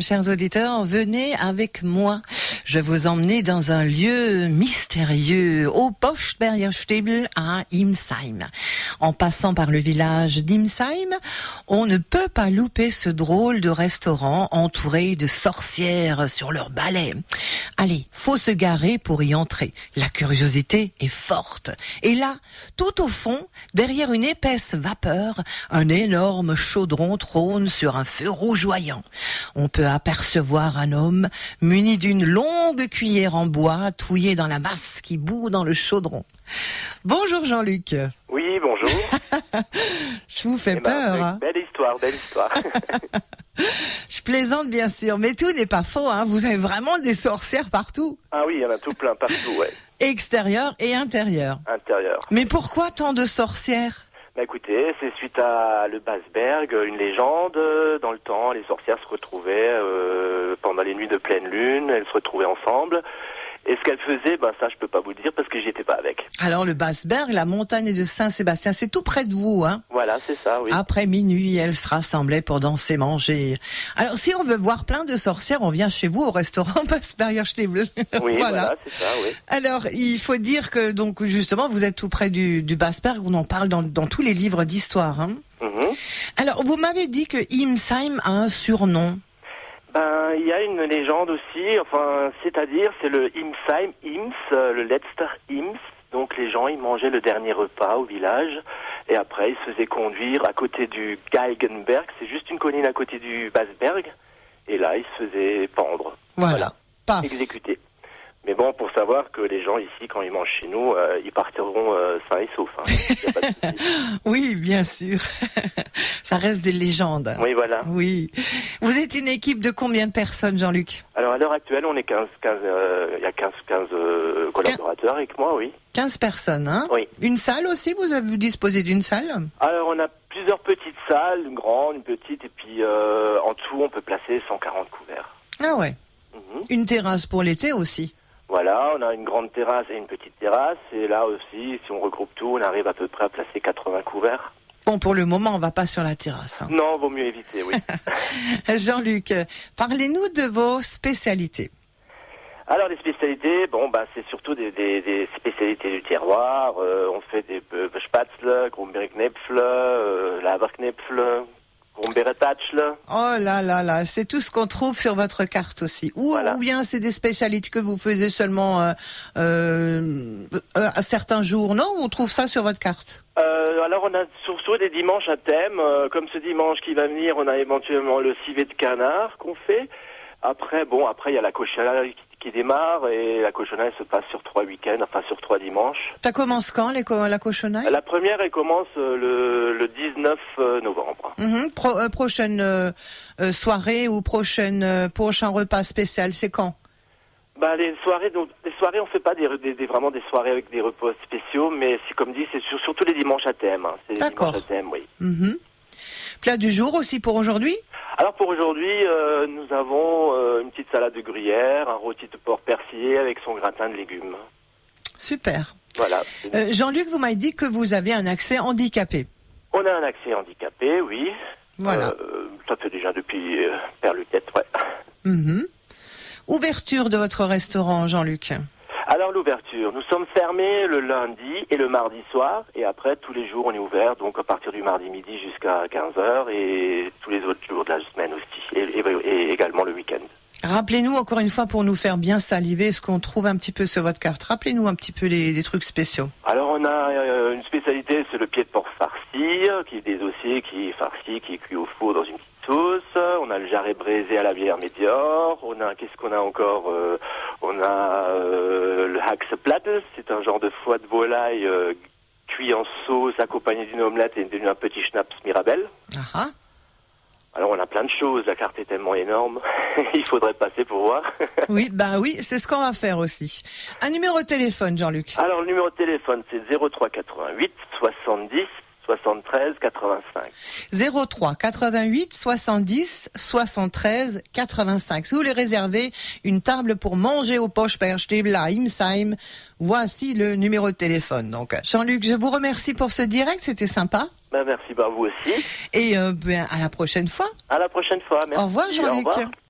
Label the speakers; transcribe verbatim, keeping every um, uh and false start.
Speaker 1: Chers auditeurs, venez avec moi. Je vais vous emmener dans un lieu mystérieux, au Postbergerstebel à Imsheim. En passant par le village d'Imsheim, on ne peut pas louper ce drôle de restaurant entouré de sorcières sur leurs balais. Allez, faut se garer pour y entrer. La curiosité est forte. Et là, tout au fond, derrière une épaisse vapeur, un énorme chaudron trône sur un feu rougeoyant. On peut apercevoir un homme muni d'une longue cuillère en bois touillée dans la masse qui bout dans le chaudron. Bonjour Jean-Luc.
Speaker 2: Oui, bonjour.
Speaker 1: Je vous fais
Speaker 2: eh
Speaker 1: peur.
Speaker 2: Ben,
Speaker 1: hein.
Speaker 2: Belle histoire, belle histoire.
Speaker 1: Je plaisante bien sûr, mais tout n'est pas faux. Hein. Vous avez vraiment des sorcières partout.
Speaker 2: Ah oui, il y en a tout plein partout, ouais.
Speaker 1: Extérieur et intérieur.
Speaker 2: Intérieur.
Speaker 1: Mais pourquoi tant de sorcières ?
Speaker 2: Bah écoutez, c'est suite à le Basberg, une légende. Dans le temps, les sorcières se retrouvaient euh, pendant les nuits de pleine lune, elles se retrouvaient ensemble. Et ce qu'elles faisaient, ben ça je peux pas vous dire parce que j'y étais pas avec.
Speaker 1: Alors le Basberg, la montagne de Saint-Sébastien, c'est tout près de vous, hein ?
Speaker 2: Voilà, c'est ça, oui.
Speaker 1: Après minuit, elles se rassemblaient pour danser, manger. Alors si on veut voir plein de sorcières, on vient chez vous au restaurant Basbergerstebel.
Speaker 2: Oui,
Speaker 1: voilà.
Speaker 2: voilà, c'est ça, oui.
Speaker 1: Alors il faut dire que donc justement vous êtes tout près du, du Basberg, on en parle dans, dans tous les livres d'histoire. Hein.
Speaker 2: Mm-hmm.
Speaker 1: Alors vous m'avez dit que Imsheim a un surnom.
Speaker 2: Ben, il y a une légende aussi, enfin, c'est-à-dire, c'est le Imsheim, Ims, euh, le Letzter Ims. Donc les gens, ils mangeaient le dernier repas au village, et après, ils se faisaient conduire à côté du Geigenberg, c'est juste une colline à côté du Basberg, et là, ils se faisaient pendre.
Speaker 1: Voilà.
Speaker 2: Voilà.
Speaker 1: Paf.
Speaker 2: Exécuter. Mais bon, pour savoir que les gens ici, quand ils mangent chez nous, euh, ils partiront euh, sains et saufs. Hein. Y a pas de souci.
Speaker 1: Oui, bien sûr. Ça reste des légendes.
Speaker 2: Oui, voilà.
Speaker 1: Oui. Vous êtes une équipe de combien de personnes, Jean-Luc ?
Speaker 2: Alors, à l'heure actuelle, on est quinze, quinze, euh, il y a quinze, quinze euh, collaborateurs avec moi, oui.
Speaker 1: quinze personnes, hein ?
Speaker 2: Oui.
Speaker 1: Une salle aussi, vous avez vous disposez d'une salle ?
Speaker 2: Alors, on a plusieurs petites salles, une grande, une petite, et puis euh, en tout, on peut placer cent quarante couverts.
Speaker 1: Ah ouais.
Speaker 2: Mhm.
Speaker 1: Une terrasse pour l'été aussi.
Speaker 2: Voilà, on a une grande terrasse et une petite terrasse, et là aussi, si on regroupe tout, on arrive à peu près à placer quatre-vingts couverts.
Speaker 1: Bon, pour le moment, on va pas sur la terrasse. Hein.
Speaker 2: Non, vaut mieux éviter, oui.
Speaker 1: Jean-Luc, parlez-nous de vos spécialités.
Speaker 2: Alors, les spécialités, bon, bah, c'est surtout des, des, des spécialités du terroir. Euh, on fait des euh, Spätzle, Grumbeerknäpfle, euh, Laberknäpfle, Grumbeeretatschle.
Speaker 1: Oh là là là, c'est tout ce qu'on trouve sur votre carte aussi. Ou,
Speaker 2: Voilà.
Speaker 1: ou bien c'est des spécialités que vous faisiez seulement euh, euh, à certains jours, non ? On trouve ça sur votre carte ?
Speaker 2: Euh, alors, on a surtout des dimanches à thème. Euh, comme ce dimanche qui va venir, on a éventuellement le civet de canard qu'on fait. Après, bon, après, il y a la cochonnerie qui, qui démarre, et la cochonnerie se passe sur trois week-ends, enfin sur trois dimanches.
Speaker 1: Ça commence quand, les co- la cochonaille ?
Speaker 2: La première, elle commence euh, le, le dix-neuf novembre.
Speaker 1: Mhm. Pro- euh, Prochaine euh, euh, soirée ou prochaine, euh, prochain repas spécial, c'est quand ?
Speaker 2: Bah, les soirées, donc, les soirées, on fait pas des, des, des- vraiment des soirées avec des repas spéciaux, mais c'est comme dit, c'est sur, surtout les dimanches à thème. Hein. C'est les
Speaker 1: D'accord.
Speaker 2: dimanches à thème, oui.
Speaker 1: Mhm. Plat du jour aussi pour aujourd'hui ?
Speaker 2: Alors pour aujourd'hui, euh, nous avons euh, une petite salade de gruyère, un rôti de porc persillé avec son gratin de légumes.
Speaker 1: Super.
Speaker 2: Voilà.
Speaker 1: Euh, Jean-Luc, vous m'avez dit que vous avez un accès handicapé.
Speaker 2: On a un accès handicapé, oui.
Speaker 1: Voilà.
Speaker 2: Euh, ça fait déjà depuis euh, Perluquette, ouais.
Speaker 1: Mhm. Ouverture de votre restaurant, Jean-Luc.
Speaker 2: Alors l'ouverture, nous sommes fermés le lundi et le mardi soir, et après tous les jours on est ouvert, donc à partir du mardi midi jusqu'à quinze heures, et tous les autres jours de la semaine aussi, et, et, et également le week-end.
Speaker 1: Rappelez-nous encore une fois pour nous faire bien saliver ce qu'on trouve un petit peu sur votre carte. Rappelez-nous un petit peu les, les trucs spéciaux.
Speaker 2: Alors on a euh, une spécialité, c'est le pied de porc farci, qui est désossé, qui est farci, qui est cuit au four dans une petite sauce. On a le jarret braisé à la bière médior. On a, qu'est-ce qu'on a encore euh, On a euh, le haxplatte, c'est un genre de foie de volaille euh, cuit en sauce, accompagné d'une omelette et d'un petit schnapps Mirabelle.
Speaker 1: Ah ah.
Speaker 2: Alors on a plein de choses, la carte est tellement énorme, il faudrait passer pour voir.
Speaker 1: Oui, ben oui, c'est ce qu'on va faire aussi. Un numéro de téléphone, Jean-Luc.
Speaker 2: Alors le numéro de téléphone c'est zéro trois quatre-vingt-huit soixante-dix soixante-treize quatre-vingt-cinq.
Speaker 1: zéro trois quatre-vingt-huit soixante-dix soixante-treize quatre-vingt-cinq. Si vous voulez réserver une table pour manger au Postbergerstebel à Imsheim, voici le numéro de téléphone. Donc, Jean-Luc, je vous remercie pour ce direct, c'était sympa.
Speaker 2: Ben, merci, ben, vous aussi.
Speaker 1: Et euh, ben, à la prochaine fois.
Speaker 2: À la prochaine fois. Merci.
Speaker 1: Au revoir, Jean-Luc.
Speaker 2: Au revoir.